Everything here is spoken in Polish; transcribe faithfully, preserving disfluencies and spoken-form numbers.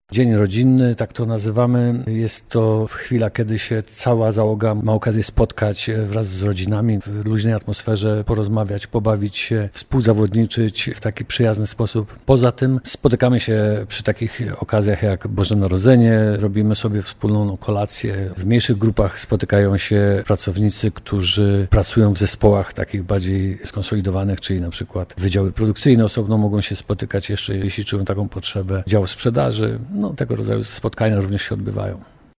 Dzień rodzinny, tak to nazywamy. Jest to chwila, kiedy się cała załoga ma okazję spotkać wraz z rodzinami, w luźnej atmosferze porozmawiać, pobawić się, współzawodniczyć w taki przyjazny sposób. Poza tym spotykamy się przy takich okazjach jak Boże Narodzenie, robimy sobie wspólną kolację. W mniejszych grupach spotykają się pracownicy, którzy pracują w zespołach takich bardziej skonsolidowanych, czyli na przykład wydziały produkcyjne osobno mogą się spotykać jeszcze, jeśli czują taką potrzebę, dział sprzedaży. No, tego rodzaju spotkania również się odbywają.